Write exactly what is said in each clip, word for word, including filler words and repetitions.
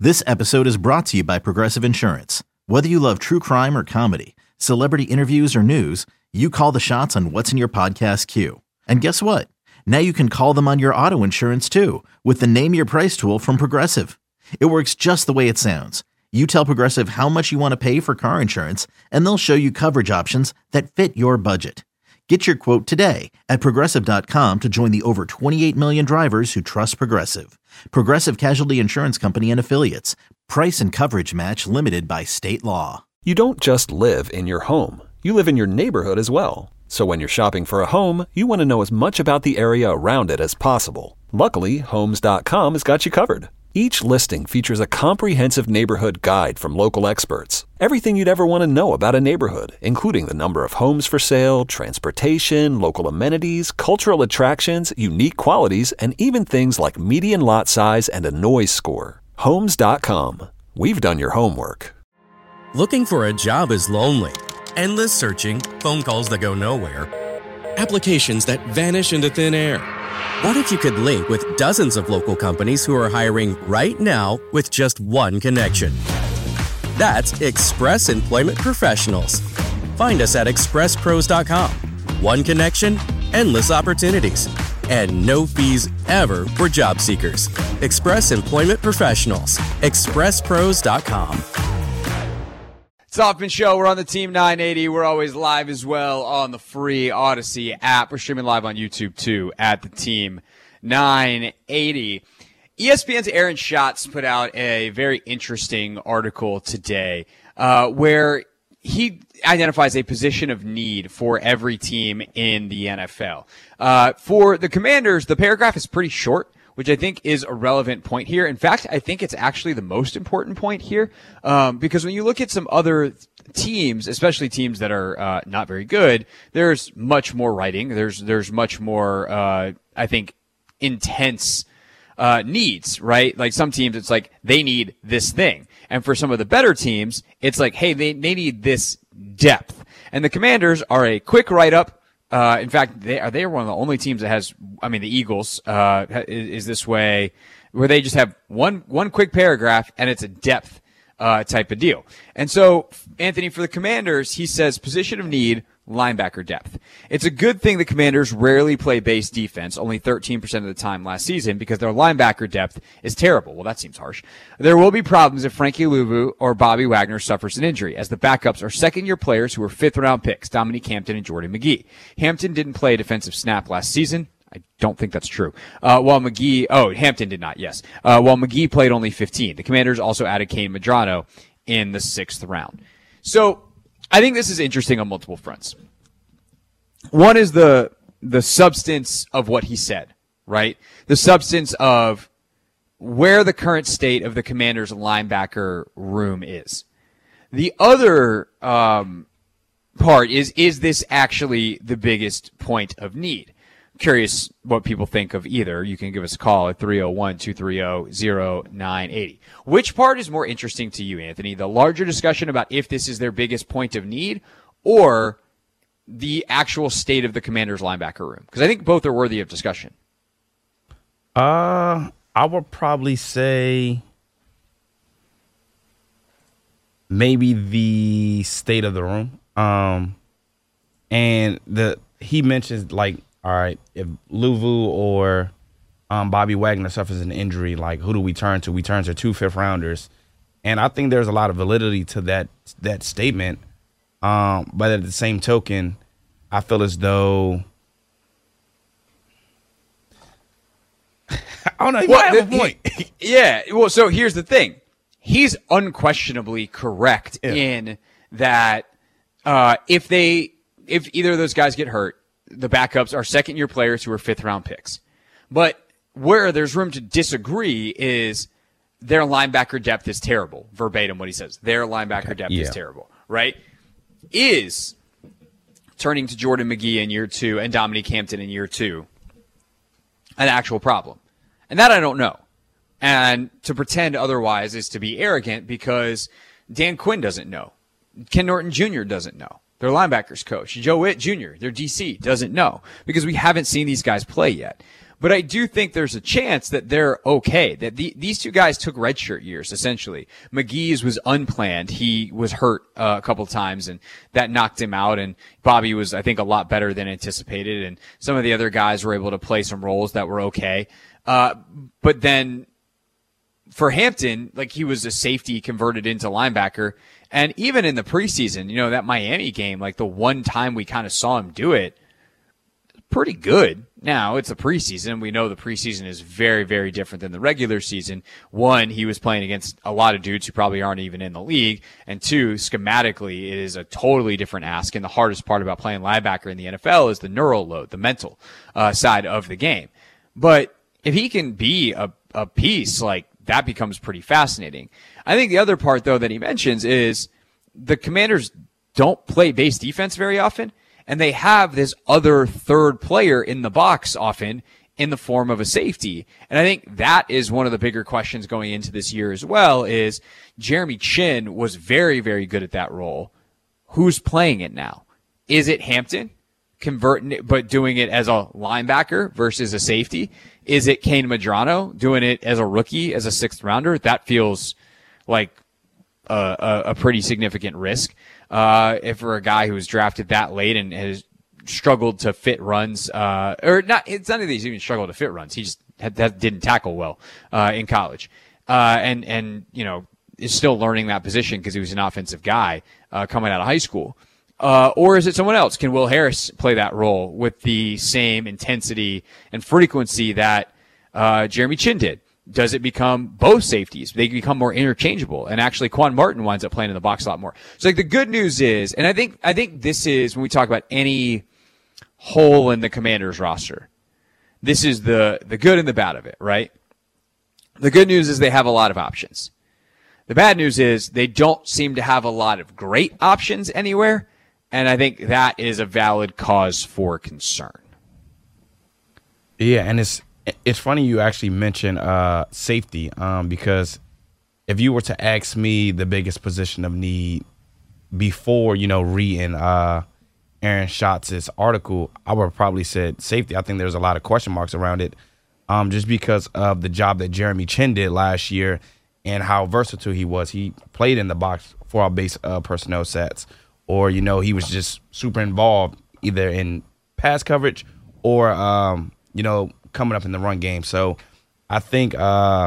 This episode is brought to you by Progressive Insurance. Whether you love true crime or comedy, celebrity interviews or news, you call the shots on what's in your podcast queue. And guess what? Now you can call them on your auto insurance too with the Name Your Price tool from Progressive. It works just the way it sounds. You tell Progressive how much you want to pay for car insurance, and they'll show you coverage options that fit your budget. Get your quote today at Progressive dot com to join the over twenty-eight million drivers who trust Progressive. Progressive Casualty Insurance Company and Affiliates. Price and coverage match limited by state law. You don't just live in your home. You live in your neighborhood as well. So when you're shopping for a home, you want to know as much about the area around it as possible. Luckily, Homes dot com has got you covered. Each listing features a comprehensive neighborhood guide from local experts. Everything you'd ever want to know about a neighborhood, including the number of homes for sale, transportation, local amenities, cultural attractions, unique qualities, and even things like median lot size and a noise score. Homes dot com. We've done your homework. Looking for a job is lonely. Endless searching, phone calls that go nowhere, applications that vanish into thin air. What if you could link with dozens of local companies who are hiring right now with just one connection? That's Express Employment Professionals. Find us at express pros dot com. One connection, endless opportunities, and no fees ever for job seekers. Express Employment Professionals. express pros dot com. It's Hoffman Show. We're on the Team nine eighty. We're always live as well on the free Odyssey app. We're streaming live on YouTube too at the Team nine eighty. E S P N's Aaron Schatz put out a very interesting article today uh, where he identifies a position of need for every team in the N F L. Uh, for the Commanders, the paragraph is pretty short, which I think is a relevant point here. In fact, I think it's actually the most important point here, um, because when you look at some other teams, especially teams that are uh, not very good, there's much more writing. There's there's much more, uh, I think, intense uh, needs, right? Like some teams, it's like they need this thing, and for some of the better teams, it's like, hey, they they need this depth. And the Commanders are a quick write up. Uh, in fact, they are, they are one of the only teams that has, I mean, the Eagles, uh, is, is this way where they just have one, one quick paragraph and it's a depth, uh, type of deal. And so, Anthony, for the Commanders, he says position of need, linebacker depth. It's a good thing the Commanders rarely play base defense, only thirteen percent of the time last season, because their linebacker depth is terrible. Well, that seems harsh. There will be problems if Frankie Louvu or Bobby Wagner suffers an injury, as the backups are second-year players who are fifth-round picks, Dominique Hampton and Jordan McGee. Hampton didn't play a defensive snap last season. I don't think that's true. Uh, while McGee, oh, Hampton did not, yes. Uh, while McGee played only fifteen. The Commanders also added Kane Medrano in the sixth round. So, I think this is interesting on multiple fronts. One is the the substance of what he said, right? The substance of where the current state of the Commanders' linebacker room is. The other um, part is, is this actually the biggest point of need? I'm curious what people think of either. You can give us a call at three oh one, two three oh, oh nine eight oh. Which part is more interesting to you, Anthony? The larger discussion about if this is their biggest point of need, or the actual state of the Commanders' linebacker room? Because I think both are worthy of discussion. Uh, I would probably say maybe the state of the room. Um, and the he mentions, like, all right, if Louvu or um, Bobby Wagner suffers an injury, like, who do we turn to? We turn to two fifth rounders. And I think there's a lot of validity to that that statement. Um, but at the same token, I feel as though I don't know. You well, have the, a point. He, yeah. Well, so here's the thing. He's unquestionably correct yeah. in that uh, if they if either of those guys get hurt, the backups are second year players who are fifth round picks. But where there's room to disagree is their linebacker depth is terrible. Verbatim what he says. Their linebacker depth yeah. is terrible, right? Is turning to Jordan McGee in year two and Dominique Hampton in year two an actual problem? And that I don't know. And to pretend otherwise is to be arrogant, because Dan Quinn doesn't know. Ken Norton Junior doesn't know. Their linebackers coach, Joe Witt Junior, their D C, doesn't know, because we haven't seen these guys play yet. But I do think there's a chance that they're okay, that the, these two guys took redshirt years, essentially. McGee's was unplanned. He was hurt uh, a couple times, and that knocked him out. And Bobby was, I think, a lot better than anticipated. And some of the other guys were able to play some roles that were okay. Uh, but then for Hampton, like, he was a safety converted into linebacker. And even in the preseason, you know, that Miami game, like the one time we kind of saw him do it, pretty good. Now, it's a preseason. We know the preseason is very, very different than the regular season. One, he was playing against a lot of dudes who probably aren't even in the league. And two, schematically, it is a totally different ask. And the hardest part about playing linebacker in the N F L is the neural load, the mental uh, side of the game. But if he can be a, a piece, like, that becomes pretty fascinating. I think the other part, though, that he mentions is the Commanders don't play base defense very often. And they have this other third player in the box often in the form of a safety. And I think that is one of the bigger questions going into this year as well, is Jeremy Chinn was very, very good at that role. Who's playing it now? Is it Hampton converting it, but doing it as a linebacker versus a safety? Is it Kane Medrano doing it as a rookie, as a sixth rounder? That feels like a, a, a pretty significant risk. Uh, if for a guy who was drafted that late and has struggled to fit runs, uh, or not, it's not that he's even struggled to fit runs. He just had, that didn't tackle well, uh, in college. Uh, and, and, you know, is still learning that position because he was an offensive guy, uh, coming out of high school. Uh, or is it someone else? Can Will Harris play that role with the same intensity and frequency that, uh, Jeremy Chinn did? Does it become both safeties? They become more interchangeable, and actually Quan Martin winds up playing in the box a lot more. So, like, the good news is, and I think, I think this is when we talk about any hole in the Commanders roster, this is the, the good and the bad of it, right? The good news is they have a lot of options. The bad news is they don't seem to have a lot of great options anywhere, and I think that is a valid cause for concern. Yeah, and it's, It's funny you actually mentioned uh, safety um, because if you were to ask me the biggest position of need before, you know, reading uh, Aaron Schatz's article, I would have probably said safety. I think there's a lot of question marks around it um, just because of the job that Jeremy Chinn did last year and how versatile he was. He played in the box for our base uh, personnel sets, or, you know, he was just super involved either in pass coverage or, um, you know, coming up in the run game. So I think uh,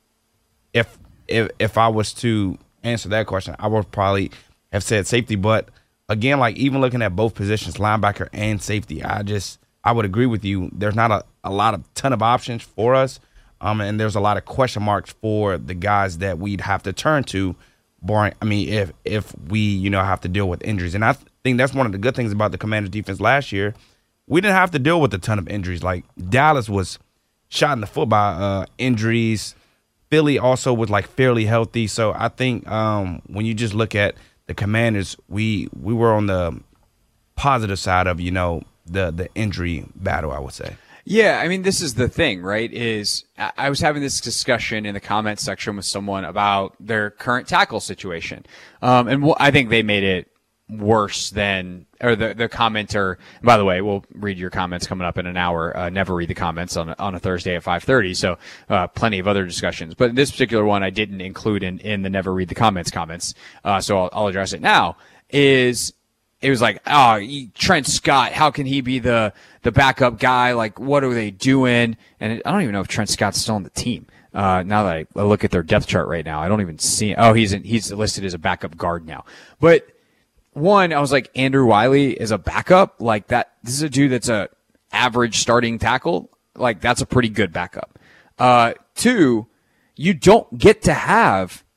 if if if I was to answer that question, I would probably have said safety. But again, like, even looking at both positions, linebacker and safety, I just I would agree with you. There's not a, a lot of ton of options for us, um, and there's a lot of question marks for the guys that we'd have to turn to. Boring. I mean, if if we you know have to deal with injuries, and I th- think that's one of the good things about the Commanders' defense last year. We didn't have to deal with a ton of injuries. Like, Dallas was shot in the foot by uh, injuries. Philly also was, like, fairly healthy. So I think um, when you just look at the Commanders, we we were on the positive side of, you know, the the injury battle, I would say. Yeah, I mean, this is the thing, right, is I was having this discussion in the comment section with someone about their current tackle situation. Um, and I think they made it worse than, or the, the commenter, by the way, we'll read your comments coming up in an hour. Uh, never read the comments on a, on a Thursday at five thirty. So, uh, plenty of other discussions, but this particular one I didn't include in, in the never read the comments comments. Uh, so I'll, I'll address it now. Is, it was like, oh, Trent Scott, how can he be the, the backup guy? Like, what are they doing? And it, I don't even know if Trent Scott's still on the team. Uh, now that I, I look at their depth chart right now, I don't even see, oh, he's in, he's listed as a backup guard now, but one, I was like, Andrew Wiley is a backup. Like, that, this is a dude that's a average starting tackle. Like, that's a pretty good backup. Uh, two, you don't get to have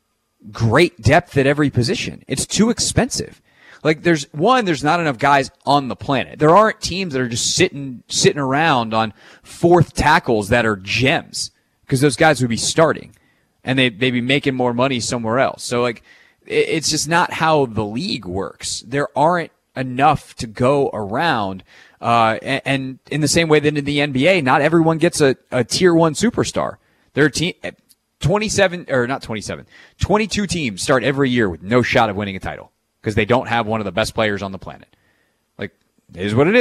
great depth at every position. It's too expensive. Like, there's one, there's not enough guys on the planet. There aren't teams that are just sitting, sitting around on fourth tackles that are gems, because those guys would be starting and they, they'd be making more money somewhere else. So, like, it's just not how the league works. There aren't enough to go around. Uh, and, and in the same way that in the N B A, not everyone gets a, a tier one superstar. There are te- twenty-seven, or not twenty-seven, twenty-two teams start every year with no shot of winning a title because they don't have one of the best players on the planet. Like, it is what it is.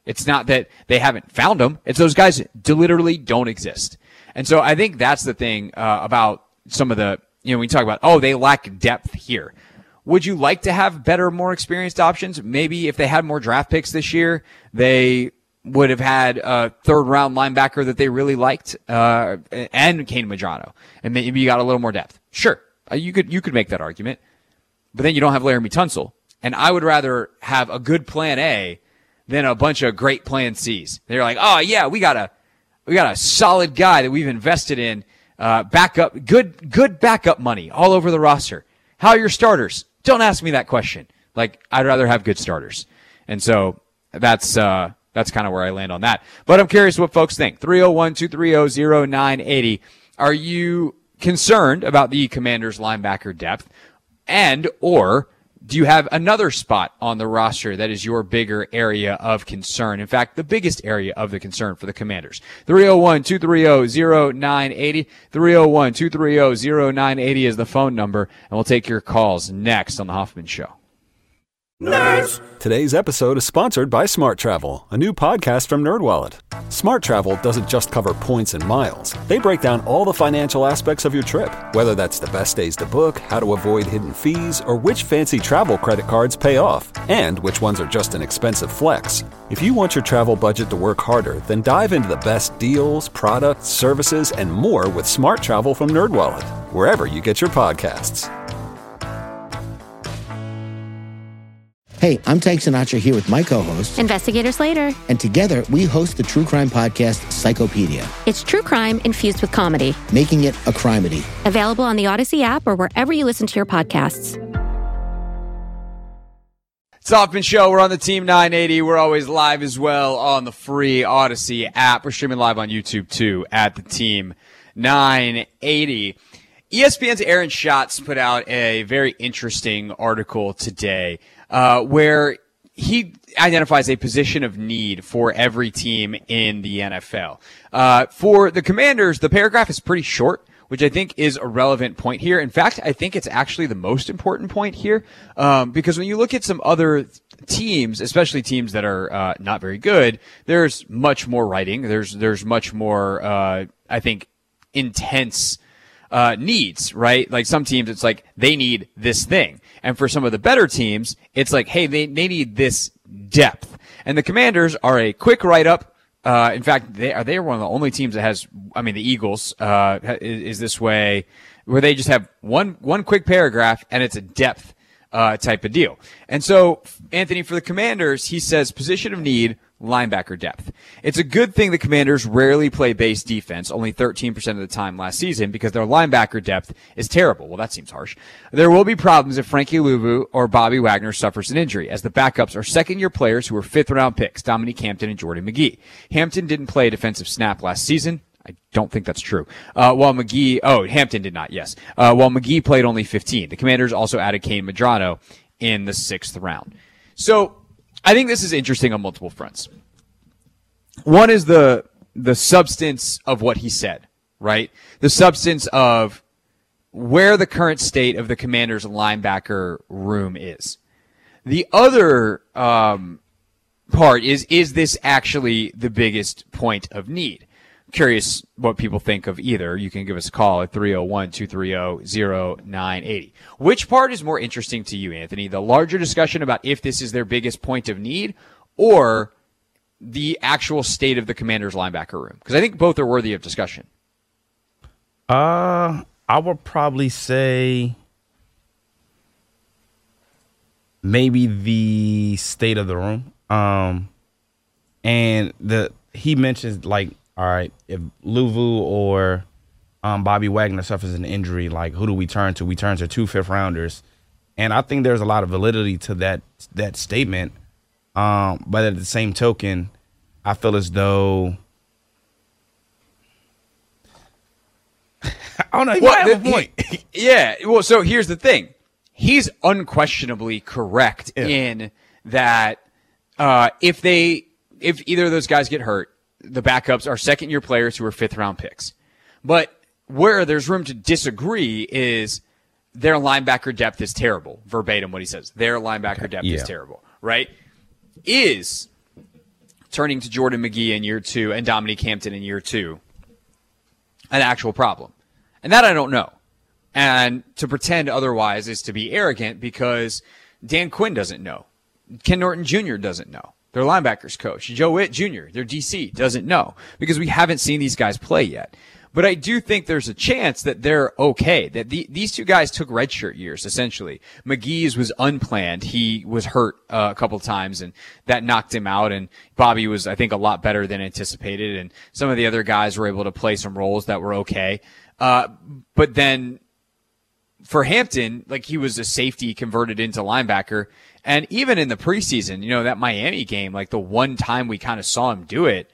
It's not that they haven't found them. It's those guys literally don't exist. And so I think that's the thing uh, about some of the, you know, when we talk about, oh, they lack depth here. Would you like to have better, more experienced options? Maybe if they had more draft picks this year, they would have had a third round linebacker that they really liked, uh, and Kane Medrano. And maybe you got a little more depth. Sure. Uh, you could, you could make that argument, but then you don't have Laramie Tunsil. And I would rather have a good plan A than a bunch of great plan C's. They're like, oh yeah, we got a, we got a solid guy that we've invested in, uh, backup, good, good backup money all over the roster. How are your starters? Don't ask me that question. Like, I'd rather have good starters. And so that's, uh, that's kind of where I land on that. But I'm curious what folks think. three oh one, two three oh, oh nine eight oh. Are you concerned about the Commanders linebacker depth? And, or do you have another spot on the roster that is your bigger area of concern? In fact, the biggest area of the concern for the Commanders. three oh one, two three oh, oh nine eight oh. three oh one, two three oh, oh nine eight oh is the phone number, and we'll take your calls next on The Hoffman Show. Nerds. Today's episode is sponsored by Smart Travel, a new podcast from NerdWallet. Smart Travel doesn't just cover points and miles. They break down all the financial aspects of your trip, whether that's the best days to book, how to avoid hidden fees, or which fancy travel credit cards pay off, and which ones are just an expensive flex. If you want your travel budget to work harder, then dive into the best deals, products, services, and more with Smart Travel from NerdWallet, wherever you get your podcasts. Hey, I'm Tank Sinatra here with my co-host, Investigator Slater. And together, we host the true crime podcast, Psychopedia. It's true crime infused with comedy. Making it a crimedy. Available on the Odyssey app or wherever you listen to your podcasts. It's Hoffman Show. We're on the Team nine eighty. We're always live as well on the free Odyssey app. We're streaming live on YouTube, too, at the Team nine eighty. E S P N's Aaron Schatz put out a very interesting article today uh, where he identifies a position of need for every team in the N F L. Uh, for the Commanders, the paragraph is pretty short, which I think is a relevant point here. In fact, I think it's actually the most important point here, um, because when you look at some other teams, especially teams that are uh, not very good, there's much more writing. There's there's much more, uh, I think, intense Uh, needs, right? Like some teams, it's like they need this thing. And for some of the better teams, it's like, hey, they, they need this depth. And the Commanders are a quick write-up. Uh, in fact, they are, they're one of the only teams that has, I mean, the Eagles, uh, is, is this way, where they just have one, one quick paragraph and it's a depth, uh, type of deal. And so, Anthony, for the Commanders, he says position of need, linebacker depth. It's a good thing the Commanders rarely play base defense, only thirteen percent of the time last season, because their linebacker depth is terrible. Well, that seems harsh. There will be problems if Frankie Luvu or Bobby Wagner suffers an injury, as the backups are second-year players who were fifth-round picks, Dominique Hampton and Jordan McGee. Hampton didn't play a defensive snap last season. I don't think that's true. Uh, while McGee, oh, Hampton did not, yes. Uh, while McGee played only fifteen. The Commanders also added Kane Medrano in the sixth round. So, I think this is interesting on multiple fronts. One is the the substance of what he said, right? The substance of where the current state of the Commanders' linebacker room is. The other um, part is, is this actually the biggest point of need? Curious what people think of either. You can give us a call at three oh one, two three oh, oh nine eight oh. Which part is more interesting to you, Anthony? The larger discussion about if this is their biggest point of need, or the actual state of the Commanders' linebacker room? Because I think both are worthy of discussion. Uh, I would probably say maybe the state of the room. Um, and the he mentions, like, all right, if Luvu or um, Bobby Wagner suffers an injury, like, who do we turn to? We turn to two fifth rounders. And I think there's a lot of validity to that that statement. Um, but at the same token, I feel as though I don't know. You well, have the, a point. He, yeah. Well, so here's the thing. He's unquestionably correct yeah. in that uh, if they if either of those guys get hurt, the backups are second year players who are fifth round picks. But where there's room to disagree is their linebacker depth is terrible. Verbatim what he says. Their linebacker okay. depth yeah. is terrible, right? Is turning to Jordan McGee in year two and Dominique Hampton in year two an actual problem? And that I don't know. And to pretend otherwise is to be arrogant because Dan Quinn doesn't know. Ken Norton Junior doesn't know. Their linebackers coach, Joe Witt Junior, their D C, doesn't know because we haven't seen these guys play yet. But I do think there's a chance that they're okay, that the, these two guys took redshirt years, essentially. McGee's was unplanned. He was hurt uh, a couple times, and that knocked him out. And Bobby was, I think, a lot better than anticipated. And some of the other guys were able to play some roles that were okay. Uh, but then for Hampton, like, he was a safety converted into linebacker. And even in the preseason, you know, that Miami game, like the one time we kind of saw him do it,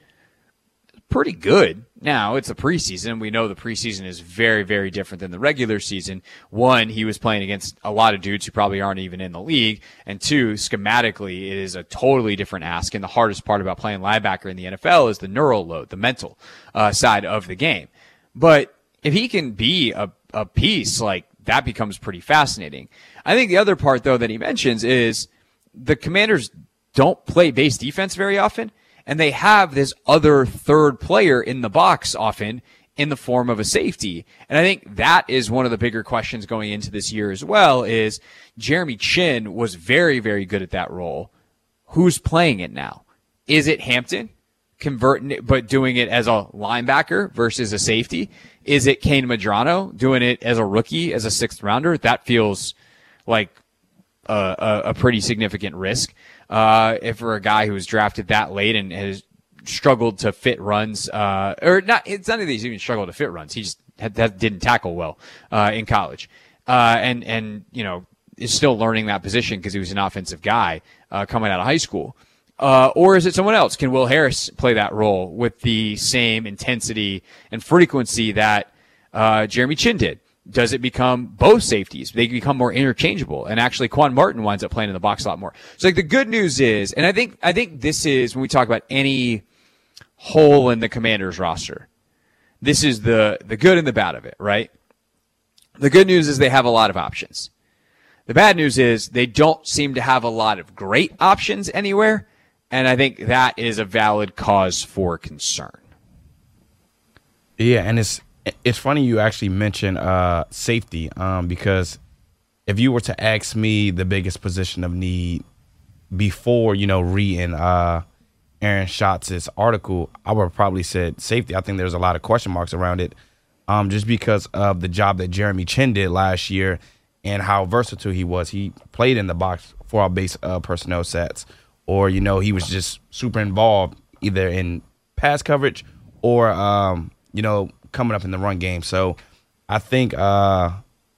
pretty good. Now, it's the preseason. We know the preseason is very, very different than the regular season. One, he was playing against a lot of dudes who probably aren't even in the league. And two, schematically, it is a totally different ask. And the hardest part about playing linebacker in the N F L is the neural load, the mental uh, side of the game. But if he can be a, a piece, like, that becomes pretty fascinating. I think the other part, though, that he mentions is the Commanders don't play base defense very often. And they have this other third player in the box often in the form of a safety. And I think that is one of the bigger questions going into this year as well is Jeremy Chinn was very, very good at that role. Who's playing it now? Is it Hampton converting it, but doing it as a linebacker versus a safety? Is it Kane Medrano doing it as a rookie, as a sixth rounder? That feels like a, a, a pretty significant risk. Uh, if for a guy who was drafted that late and has struggled to fit runs, uh, or not, it's not that he's even struggled to fit runs. He just had, had, didn't tackle well, uh, in college. Uh, and, and, you know, is still learning that position because he was an offensive guy, uh, coming out of high school. Uh, or is it someone else? Can Will Harris play that role with the same intensity and frequency that, uh, Jeremy Chinn did? Does it become both safeties? They become more interchangeable, and actually Quan Martin winds up playing in the box a lot more. So, like, the good news is, and I think I think this is when we talk about any hole in the Commanders roster, this is the the good and the bad of it, right? The good news is they have a lot of options. The bad news is they don't seem to have a lot of great options anywhere, and I think that is a valid cause for concern. Yeah, and it's It's funny you actually mentioned uh, safety um, because if you were to ask me the biggest position of need before, you know, reading uh, Aaron Schatz's article, I would have probably said safety. I think there's a lot of question marks around it um, just because of the job that Jeremy Chinn did last year and how versatile he was. He played in the box for our base uh, personnel sets, or, you know, he was just super involved either in pass coverage or, um, you know, coming up in the run game. So I think uh,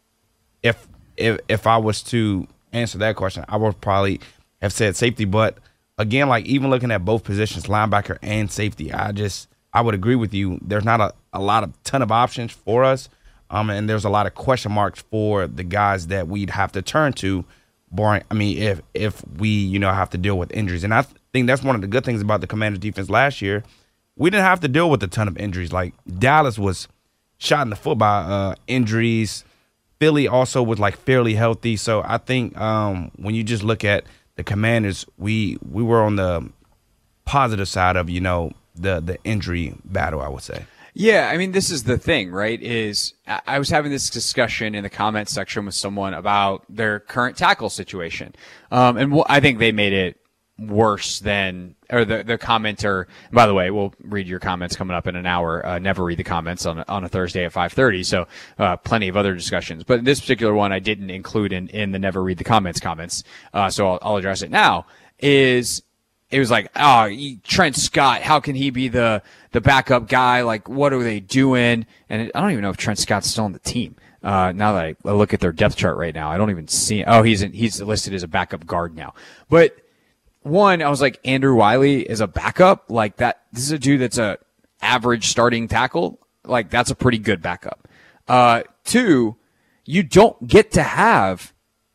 if if if I was to answer that question, I would probably have said safety. But again, like, even looking at both positions, linebacker and safety, I just I would agree with you. There's not a, a lot of ton of options for us, um, and there's a lot of question marks for the guys that we'd have to turn to. Boring. I mean, if if we you know have to deal with injuries, and I th- think that's one of the good things about the Commanders defense last year. We didn't have to deal with a ton of injuries. Like, Dallas was shot in the foot by uh, injuries. Philly also was, like, fairly healthy. So I think um, when you just look at the Commanders, we we were on the positive side of, you know, the the injury battle, I would say. Yeah, I mean, this is the thing, right, is I was having this discussion in the comment section with someone about their current tackle situation. Um, and I think they made it worse than, or the, the commenter, by the way, we'll read your comments coming up in an hour. Uh, never read the comments on, on a Thursday at five thirty. So, uh, plenty of other discussions, but this particular one I didn't include in, in the never read the comments comments. Uh, so I'll, I'll address it now is it was like, oh, Trent Scott, how can he be the, the backup guy? Like, what are they doing? And I don't even know if Trent Scott's still on the team. Uh, now that I look at their depth chart right now, I don't even see, oh, he's in, he's listed as a backup guard now, but one, I was like, Andrew Wiley is a backup. Like, that, this is a dude that's a average starting tackle. Like, that's a pretty good backup. Uh, two, you don't get to have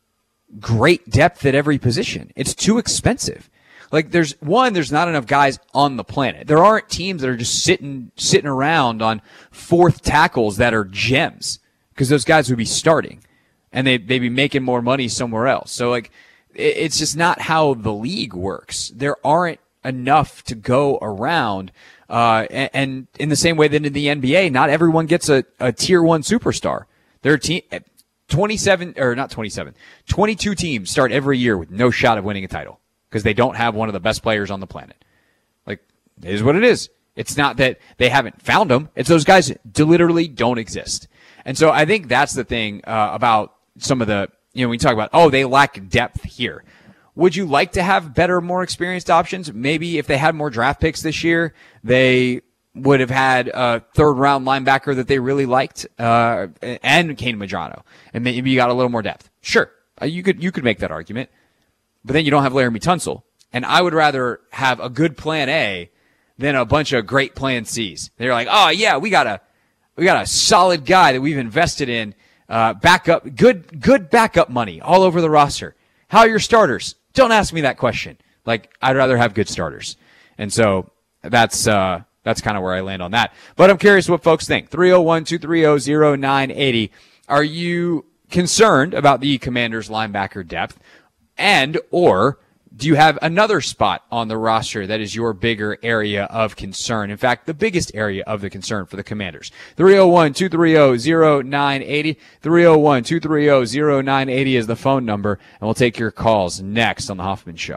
great depth at every position. It's too expensive. Like, there's one, there's not enough guys on the planet. There aren't teams that are just sitting, sitting around on fourth tackles that are gems, because those guys would be starting and they, they'd be making more money somewhere else. So, like, it's just not how the league works. There aren't enough to go around. Uh, and, and in the same way that in the N B A, not everyone gets a, a tier one superstar. There are team, twenty-seven, or not twenty-seven, twenty-two teams start every year with no shot of winning a title because they don't have one of the best players on the planet. Like, it is what it is. It's not that they haven't found them. It's those guys literally don't exist. And so I think that's the thing uh, about some of the, you know, when you talk about, oh, they lack depth here. Would you like to have better, more experienced options? Maybe if they had more draft picks this year, they would have had a third-round linebacker that they really liked, uh, and Kane Medrano, and maybe you got a little more depth. Sure, uh, you could you could make that argument, but then you don't have Laramie Tunsil, and I would rather have a good plan A than a bunch of great plan C's. They're like, oh yeah, we got a we got a solid guy that we've invested in, uh, backup, good good backup money all over the roster. How are your starters? Don't ask me that question. Like, I'd rather have good starters. And so that's, uh, that's kind of where I land on that. But I'm curious what folks think. three oh one, two three oh, oh nine eight oh. Are you concerned about the Commanders linebacker depth? And, or do you have another spot on the roster that is your bigger area of concern? In fact, the biggest area of the concern for the Commanders. three oh one, two three oh, oh nine eight oh. three oh one, two three oh, oh nine eight oh is the phone number, and we'll take your calls next on the Hoffman Show.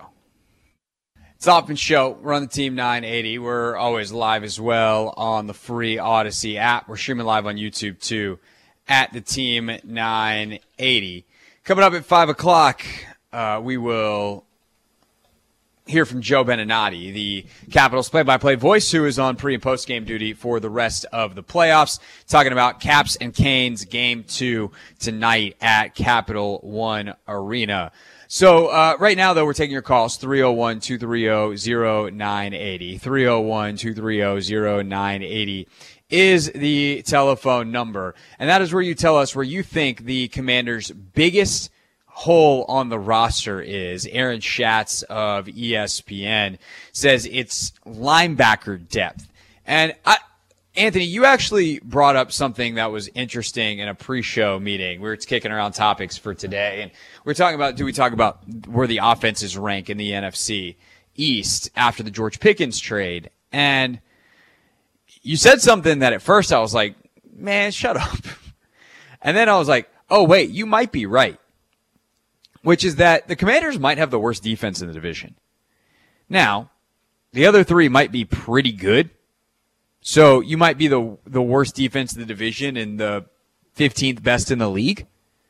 It's the Hoffman Show. We're on the Team nine eighty. We're always live as well on the free Odyssey app. We're streaming live on YouTube too at the Team nine eighty. Coming up at five o'clock, uh, we will hear from Joe Beninati, the Capitals play-by-play voice, who is on pre- and post-game duty for the rest of the playoffs, talking about Caps and Canes game two tonight at Capital One Arena. So uh right now, though, we're taking your calls, three oh one, two three oh, oh nine eight oh. three oh one, two three oh, oh nine eight oh is the telephone number. And that is where you tell us where you think the Commanders' biggest hole on the roster is. Aaron Schatz of E S P N says it's linebacker depth. And I, Anthony, you actually brought up something that was interesting in a pre-show meeting. We were kicking around topics for today, and we we're talking about, do we talk about where the offenses rank in the N F C East after the George Pickens trade? And you said something that at first I was like, man, shut up. And then I was like, oh, wait, you might be right. Which is that the Commanders might have the worst defense in the division. Now, the other three might be pretty good. So you might be the the worst defense in the division and the fifteenth best in the league.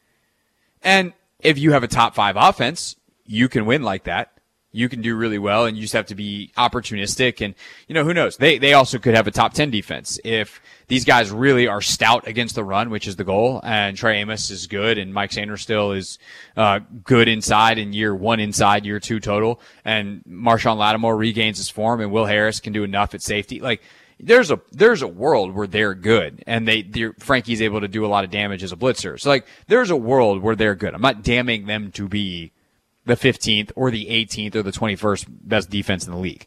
And if you have a top five offense, you can win like that. You can do really well, and you just have to be opportunistic. And, you know, who knows? They they also could have a top ten defense if these guys really are stout against the run, which is the goal. And Trey Amos is good, and Mike Sanders still is uh good inside in year one inside, year two total. And Marshawn Lattimore regains his form, and Will Harris can do enough at safety. Like, there's a there's a world where they're good, and they they're, Frankie's able to do a lot of damage as a blitzer. So, like, there's a world where they're good. I'm not damning them to be the fifteenth or the eighteenth or the twenty-first best defense in the league.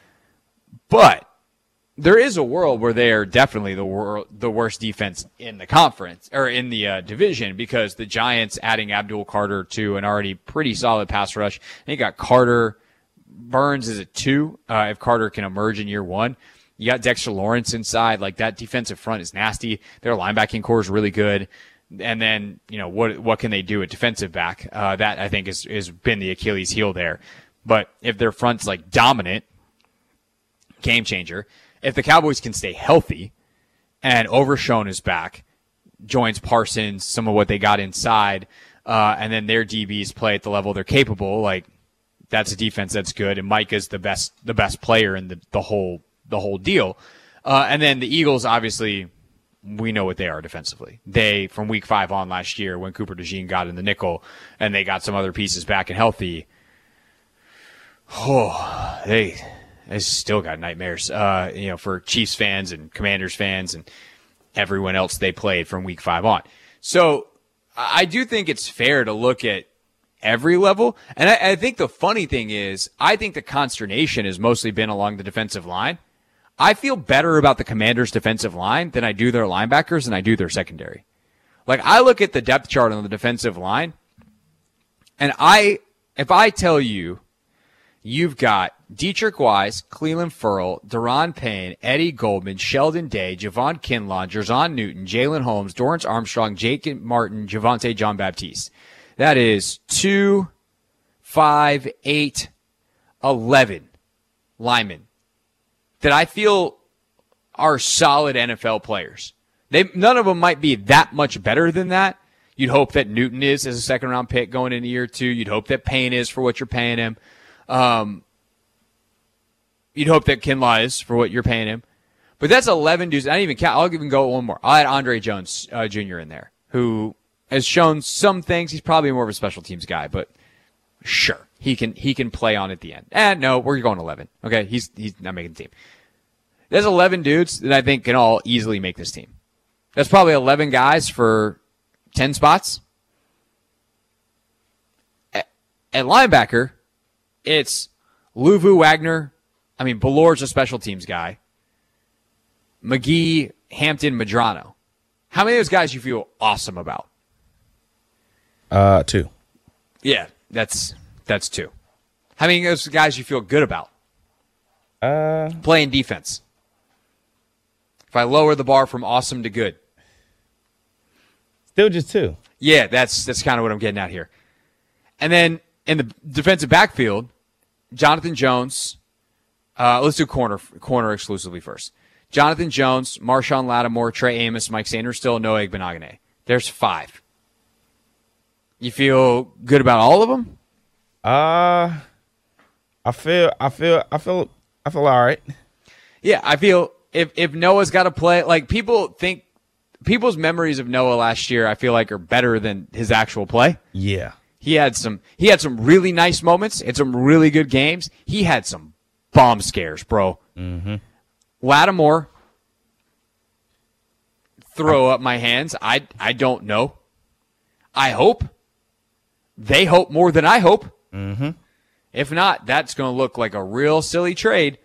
But there is a world where they are definitely the wor- the worst defense in the conference or in the uh, division, because the Giants adding Abdul Carter to an already pretty solid pass rush. And you got Carter, Burns is a two uh, if Carter can emerge in year one. You got Dexter Lawrence inside. Like, that defensive front is nasty. Their linebacking core is really good. And then, you know, what what can they do at defensive back? Uh, that, I think, is has been the Achilles heel there. But if their front's, like, dominant, game changer, if the Cowboys can stay healthy and Overshown is back, joins Parsons, some of what they got inside, uh, and then their D Bs play at the level they're capable, like, that's a defense that's good. And Micah's the best the best player in the, the whole the whole deal. Uh, and then the Eagles, obviously, we know what they are defensively. They, from week five on last year, when Cooper DeJean got in the nickel and they got some other pieces back and healthy, oh, they, they still got nightmares, uh, you know, for Chiefs fans and Commanders fans and everyone else they played from week five on. So I do think it's fair to look at every level. And I, I think the funny thing is, I think the consternation has mostly been along the defensive line. I feel better about the Commanders' defensive line than I do their linebackers and I do their secondary. Like, I look at the depth chart on the defensive line, and I, if I tell you you've got Dietrich Wise, Cleveland Ferrell, Deron Payne, Eddie Goldman, Sheldon Day, Javon Kinlaw, Jerzon Newton, Jalen Holmes, Dorrance Armstrong, Jake Martin, Javonte John Baptiste. That is two, five, eight, eleven linemen that I feel are solid N F L players. They none of them might be that much better than that. You'd hope that Newton is as a second round pick going into year two. You'd hope that Payne is for what you're paying him. Um, you'd hope that Kinlaw is for what you're paying him. But that's eleven dudes. I didn't even count. I'll even go one more. I'll add Andre Jones uh, Junior in there, who has shown some things. He's probably more of a special teams guy, but sure, he can he can play on at the end. And no, we're going eleven. Okay, he's he's not making the team. There's eleven dudes that I think can all easily make this team. That's probably eleven guys for ten spots. At, at linebacker, it's Luvu, Wagner. I mean, Ballor's a special teams guy. McGee, Hampton, Medrano. How many of those guys you feel awesome about? Uh, two. Yeah, that's that's two. How many of those guys you feel good about? Uh, Playing defense. If I lower the bar from awesome to good. Still just two. Yeah, that's that's kind of what I'm getting at here. And then in the defensive backfield, Jonathan Jones. Uh, let's do corner corner exclusively first. Jonathan Jones, Marshawn Lattimore, Trey Amos, Mike Sanders, still Noah Igbenogany. There's five. You feel good about all of them? Uh, I feel, I feel, I feel, I feel all right. Yeah, I feel if if Noah's got to play, like people think, people's memories of Noah last year, I feel like are better than his actual play. Yeah, he had some, he had some really nice moments and some really good games. He had some bomb scares, bro. Mm-hmm. Lattimore, throw up my hands. I I don't know. I hope. They hope more than I hope. Mm-hmm. If not, that's going to look like a real silly trade.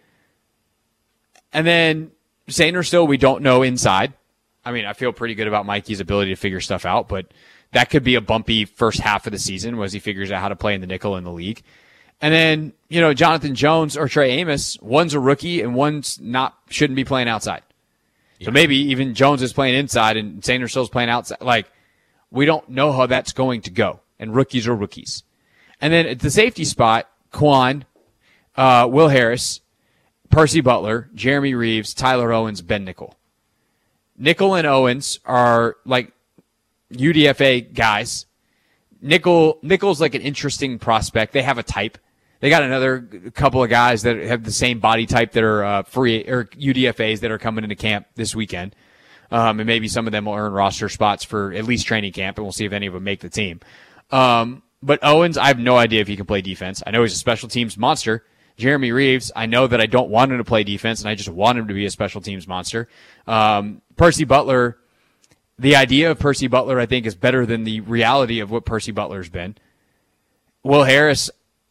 And then Sanders still, we don't know inside. I mean, I feel pretty good about Mikey's ability to figure stuff out, but that could be a bumpy first half of the season as he figures out how to play in the nickel in the league. And then, you know, Jonathan Jones or Trey Amos, one's a rookie and one's not, shouldn't be playing outside. Yeah. So maybe even Jones is playing inside and Sanders still's playing outside. Like, we don't know how that's going to go. And rookies are rookies. And then at the safety spot, Quan, uh, Will Harris, Percy Butler, Jeremy Reeves, Tyler Owens, Ben Nickel. Nickel and Owens are like U D F A guys. Nickel, Nickel's like an interesting prospect. They have a type. They got another couple of guys that have the same body type that are uh, free or U D F As that are coming into camp this weekend. Um, and maybe some of them will earn roster spots for at least training camp, and we'll see if any of them make the team. Um, but Owens, I have no idea if he can play defense. I know he's a special teams monster. Jeremy Reeves, I know that I don't want him to play defense, and I just want him to be a special teams monster. Um, Percy Butler, the idea of Percy Butler, I think, is better than the reality of what Percy Butler's been. Will Harris,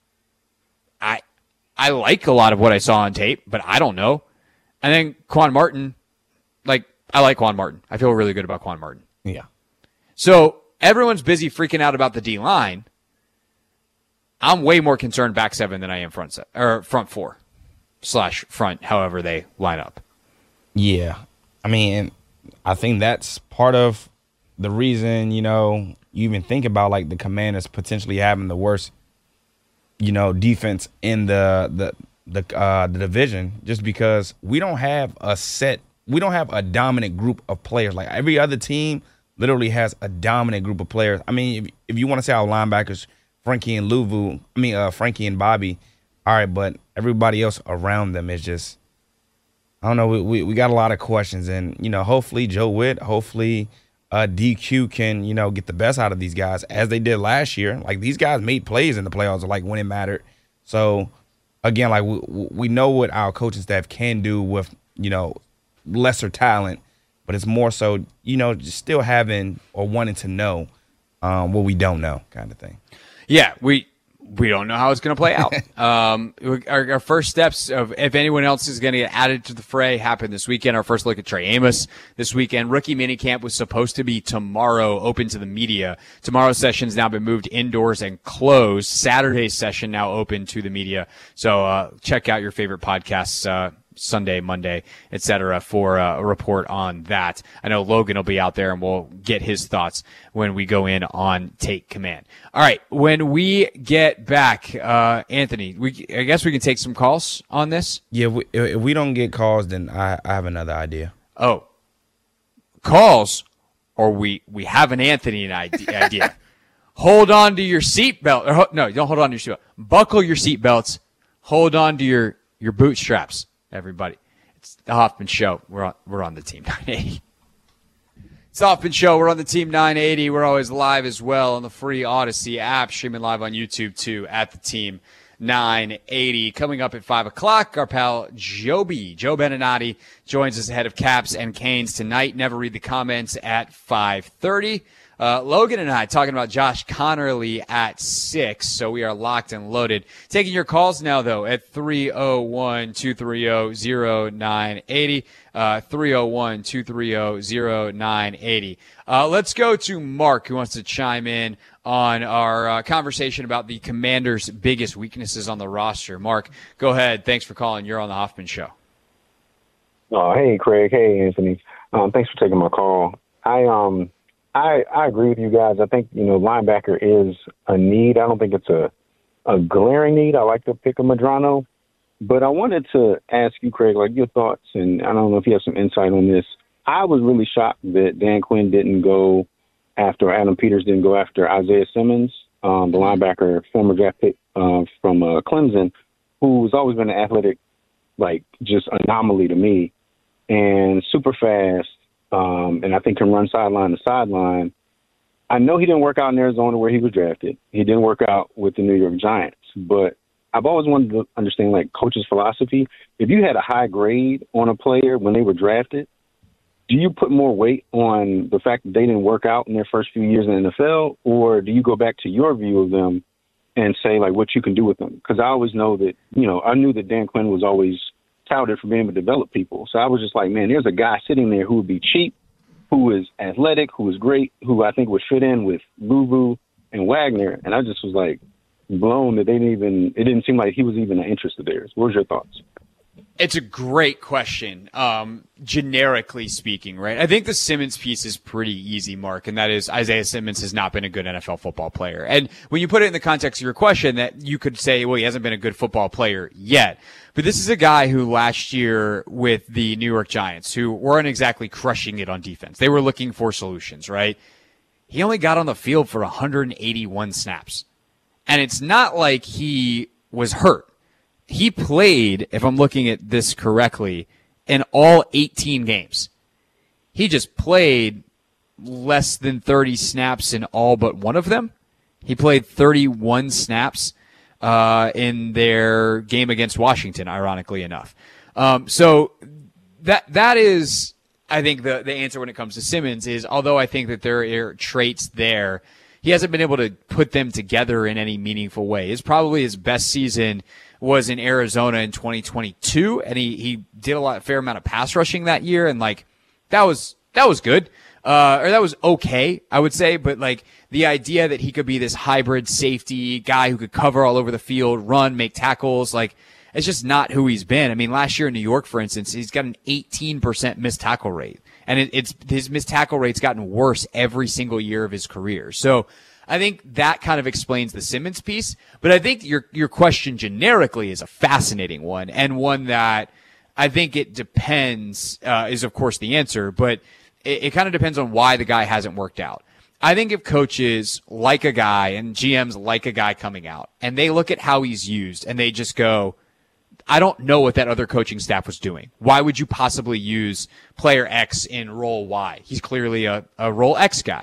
I I like a lot of what I saw on tape, but I don't know. And then Quan Martin, like, I like Quan Martin. I feel really good about Quan Martin. Yeah. So everyone's busy freaking out about the D-line. I'm way more concerned back seven than I am front set, or front four slash front, however they line up. Yeah. I mean, I think that's part of the reason, you know, you even think about like the Commanders potentially having the worst, you know, defense in the the the uh, the division, just because we don't have a set, we don't have a dominant group of players. Like every other team literally has a dominant group of players. I mean, if, if you want to say our linebackers, Frankie and Luvu, I mean, uh, Frankie and Bobby, all right, but everybody else around them is just, I don't know, we, we, we got a lot of questions. And, you know, hopefully Joe Witt, hopefully uh, D Q can, you know, get the best out of these guys as they did last year. Like, these guys made plays in the playoffs, like, when it mattered. So, again, like, we, we know what our coaching staff can do with, you know, lesser talent, but it's more so, you know, just still having or wanting to know um, what we don't know kind of thing. Yeah, we we don't know how it's going to play out. um, our, our first steps of if anyone else is going to get added to the fray happen this weekend. Our first look at Trey Amos this weekend. Rookie minicamp was supposed to be tomorrow, open to the media. Tomorrow's session's now been moved indoors and closed. Saturday's session now open to the media. So uh, check out your favorite podcasts uh, Sunday, Monday, et cetera, for uh, a report on that. I know Logan will be out there, and we'll get his thoughts when we go in on Take Command. All right, when we get back, uh, Anthony, we I guess we can take some calls on this. Yeah, we, if we don't get calls, then I, I have another idea. Oh, calls, or we we have an Anthony idea. Hold on to your seatbelt. Or, no, don't hold on to your seatbelt. Buckle your seatbelts. Hold on to your your bootstraps. Everybody, it's the Hoffman Show. We're on, we're on the Team nine eighty. It's the Hoffman Show. We're on the Team nine eighty. We're always live as well on the free Odyssey app, streaming live on YouTube too at the Team nine eighty. Coming up at five o'clock, our pal Joby, Joe Beninati, joins us ahead of Caps and Canes tonight. Never read the comments at five thirty. Uh, Logan and I talking about Josh Connerly at six, so we are locked and loaded. Taking your calls now, though, at three oh one, two three oh, oh nine eight oh, uh, three oh one, two three oh, oh nine eight oh. Uh, let's go to Mark, who wants to chime in on our uh, conversation about the Commanders' biggest weaknesses on the roster. Mark, go ahead. Thanks for calling. You're on the Hoffman Show. Oh, hey, Craig. Hey, Anthony. Um, thanks for taking my call. I um. I, I agree with you guys. I think, you know, linebacker is a need. I don't think it's a, a glaring need. I like to pick a Medrano. But I wanted to ask you, Craig, like your thoughts, and I don't know if you have some insight on this. I was really shocked that Dan Quinn didn't go after, Adam Peters didn't go after Isaiah Simmons, um, the linebacker, former draft pick uh, from uh, Clemson, who's always been an athletic, like, just anomaly to me, and super fast. Um, and I think can run sideline to sideline. I know he didn't work out in Arizona where he was drafted. He didn't work out with the New York Giants. But I've always wanted to understand, like, coach's philosophy. If you had a high grade on a player when they were drafted, do you put more weight on the fact that they didn't work out in their first few years in the N F L, or do you go back to your view of them and say, like, what you can do with them? Because I always know that, you know, I knew that Dan Quinn was always touted for being able to develop people. So I was just like, man, there's a guy sitting there who would be cheap, who is athletic, who is great, who I think would fit in with Luvu and Wagner. And I just was like blown that they didn't even, it didn't seem like he was even an interest of theirs. What was your thoughts? It's a great question, um, generically speaking, right? I think the Simmons piece is pretty easy, Mark, and that is Isaiah Simmons has not been a good N F L football player. And when you put it in the context of your question, that you could say, well, he hasn't been a good football player yet. But this is a guy who last year with the New York Giants, who weren't exactly crushing it on defense. They were looking for solutions, right? He only got on the field for one hundred eighty-one snaps. And it's not like he was hurt. He played, if I'm looking at this correctly, in all eighteen games. He just played less than thirty snaps in all but one of them. He played thirty-one snaps uh, in their game against Washington, ironically enough. Um, so that that is, I think, the, the answer when it comes to Simmons is, although I think that there are traits there, he hasn't been able to put them together in any meaningful way. It's probably his best season was in Arizona in twenty twenty-two, and he, he did a lot, a fair amount of pass rushing that year, and like that was that was good, uh, or that was okay, I would say. But like the idea that he could be this hybrid safety guy who could cover all over the field, run, make tackles, like it's just not who he's been. I mean, last year in New York, for instance, he's got an eighteen percent missed tackle rate, and it, it's his missed tackle rate's gotten worse every single year of his career. So I think that kind of explains the Simmons piece. But I think your your question generically is a fascinating one, and one that I think it depends, uh, is of course the answer, but it, it kind of depends on why the guy hasn't worked out. I think if coaches like a guy and G Ms like a guy coming out, and they look at how he's used, and they just go, I don't know what that other coaching staff was doing. Why would you possibly use player X in role Y? He's clearly a, a role X guy.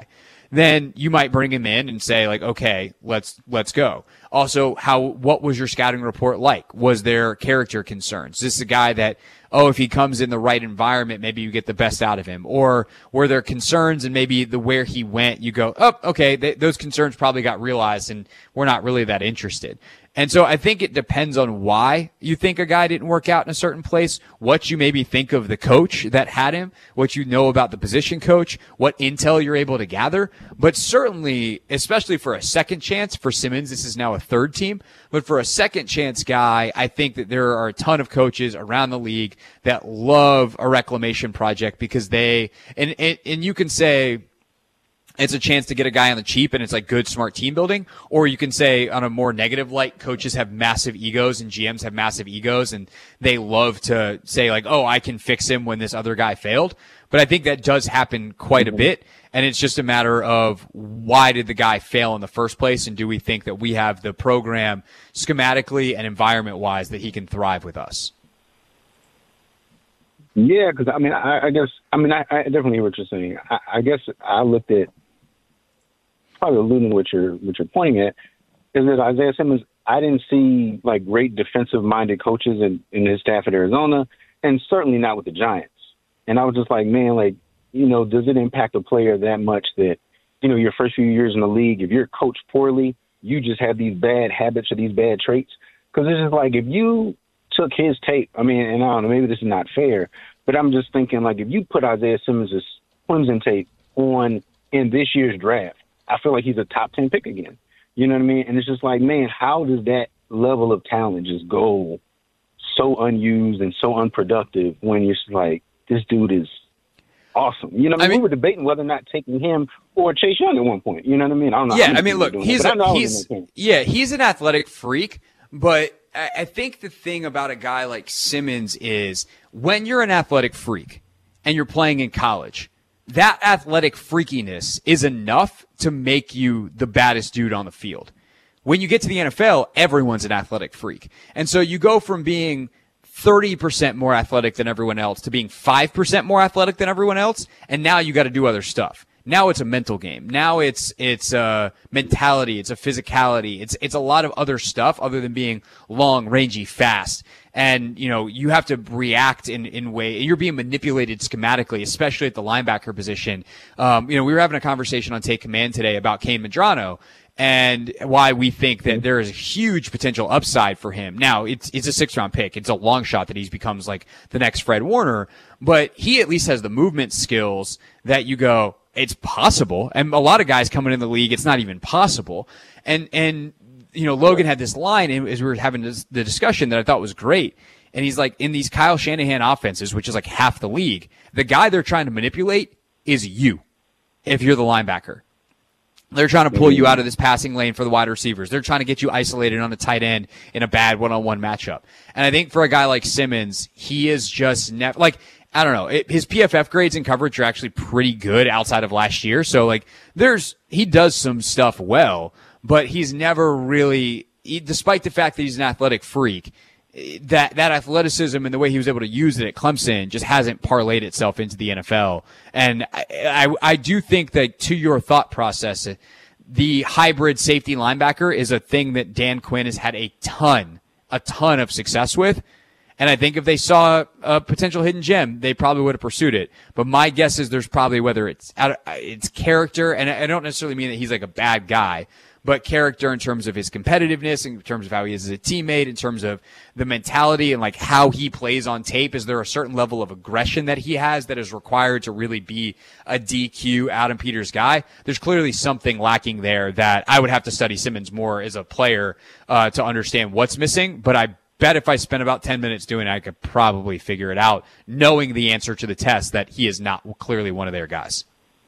then you might bring him in and say like, okay, let's let's go. Also, how what was your scouting report like? Was there character concerns? Is this a guy that, oh, if he comes in the right environment, maybe you get the best out of him? Or were there concerns and maybe the where he went, you go, oh, okay, th- those concerns probably got realized and we're not really that interested. And so I think it depends on why you think a guy didn't work out in a certain place, what you maybe think of the coach that had him, what you know about the position coach, what intel you're able to gather. But certainly, especially for a second chance, for Simmons, this is now a third team, but for a second chance guy, I think that there are a ton of coaches around the league that love a reclamation project because they, and, and, and you can say, it's a chance to get a guy on the cheap and it's like good, smart team building. Or you can say on a more negative light, coaches have massive egos and G Ms have massive egos and they love to say like, oh, I can fix him when this other guy failed. But I think that does happen quite a bit. And it's just a matter of why did the guy fail in the first place? And do we think that we have the program schematically and environment wise that he can thrive with us? Yeah, because I mean, I, I guess, I mean, I, I definitely hear what you're saying. I, I guess I looked at, probably alluding to what you're, what you're pointing at, is that Isaiah Simmons, I didn't see like great defensive-minded coaches in, in his staff at Arizona, and certainly not with the Giants. And I was just like, man, like, you know, does it impact a player that much that, you know, your first few years in the league, if you're coached poorly, you just have these bad habits or these bad traits? Because it's just like if you took his tape, I mean, and I don't know, maybe this is not fair, but I'm just thinking like if you put Isaiah Simmons' Clemson tape on in this year's draft, I feel like he's a top ten pick again. You know what I mean? And it's just like, man, how does that level of talent just go so unused and so unproductive when you're just like, this dude is awesome. You know what I mean? We were debating whether or not taking him or Chase Young at one point. You know what I mean? I don't know. Yeah, I mean, look, he's a, he's yeah, he's an athletic freak, but I, I think the thing about a guy like Simmons is when you're an athletic freak and you're playing in college, that athletic freakiness is enough to make you the baddest dude on the field. When you get to the N F L, everyone's an athletic freak. And so you go from being thirty percent more athletic than everyone else to being five percent more athletic than everyone else. And now you got to do other stuff. Now it's a mental game. Now it's, it's a mentality. It's a physicality. It's, it's a lot of other stuff other than being long, rangy, fast. And, you know, you have to react in, in way, you're being manipulated schematically, especially at the linebacker position. Um, you know, we were having a conversation on Take Command today about Kane Medrano and why we think that there is a huge potential upside for him. Now, it's, it's a six round pick. It's a long shot that he becomes like the next Fred Warner, but he at least has the movement skills that you go, it's possible. And a lot of guys coming in the league, it's not even possible. And, and, you know, Logan had this line as we were having this, the discussion that I thought was great. And he's like, in these Kyle Shanahan offenses, which is like half the league, the guy they're trying to manipulate is you, if you're the linebacker. They're trying to pull you out of this passing lane for the wide receivers. They're trying to get you isolated on the tight end in a bad one-on-one matchup. And I think for a guy like Simmons, he is just never, like, I don't know, it, his P F F grades and coverage are actually pretty good outside of last year. So, like, there's, he does some stuff well, but he's never really, he, despite the fact that he's an athletic freak, that, that athleticism and the way he was able to use it at Clemson just hasn't parlayed itself into the N F L. And I, I, I do think that to your thought process, the hybrid safety linebacker is a thing that Dan Quinn has had a ton, a ton of success with. And I think if they saw a potential hidden gem, they probably would have pursued it. But my guess is there's probably, whether it's it's character, and I don't necessarily mean that he's like a bad guy, but character in terms of his competitiveness, in terms of how he is as a teammate, in terms of the mentality and like how he plays on tape. Is there a certain level of aggression that he has that is required to really be a D Q Adam Peters guy? There's clearly something lacking there that I would have to study Simmons more as a player uh, to understand what's missing. But I bet if I spent about ten minutes doing it, I could probably figure it out, knowing the answer to the test that he is not clearly one of their guys.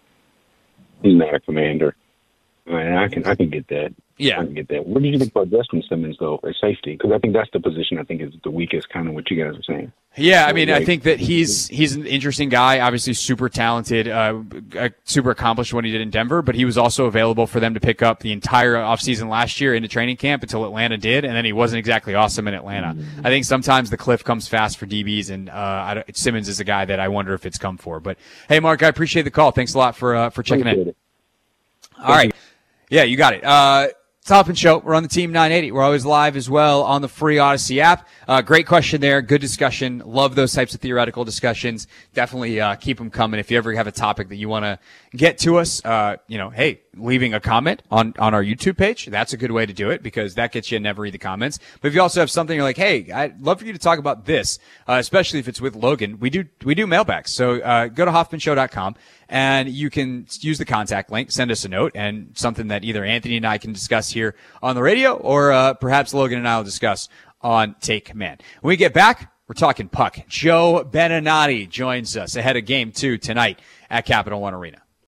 He's not a commander. I, mean, I can I can get that. Yeah. I can get that. What did you think about Justin Simmons, though, at safety? Because I think that's the position I think is the weakest, kind of what you guys are saying. Yeah, I mean, like, I think that he's he's an interesting guy, obviously super talented, uh, super accomplished what he did in Denver, but he was also available for them to pick up the entire offseason last year into training camp until Atlanta did, and then he wasn't exactly awesome in Atlanta. Mm-hmm. I think sometimes the cliff comes fast for D Bs, and uh, I don't, Simmons is a guy that I wonder if it's come for. But, hey, Mark, I appreciate the call. Thanks a lot for uh, for checking in. It. All right. Yeah, you got it. Uh, Toppin Show. We're on the Team nine eighty. We're always live as well on the free Odyssey app. Uh, great question there. Good discussion. Love those types of theoretical discussions. Definitely uh, keep them coming. If you ever have a topic that you want to get to us, uh, you know, hey, leaving a comment on, on our YouTube page, that's a good way to do it because that gets you to never read the comments. But if you also have something you're like, hey, I'd love for you to talk about this, uh, especially if it's with Logan, we do we do mailbacks. So uh, go to hoffman show dot com. And you can use the contact link, send us a note, and something that either Anthony and I can discuss here on the radio or uh, perhaps Logan and I will discuss on Take Command. When we get back, we're talking puck. Joe Beninati joins us ahead of Game two tonight at Capital One Arena.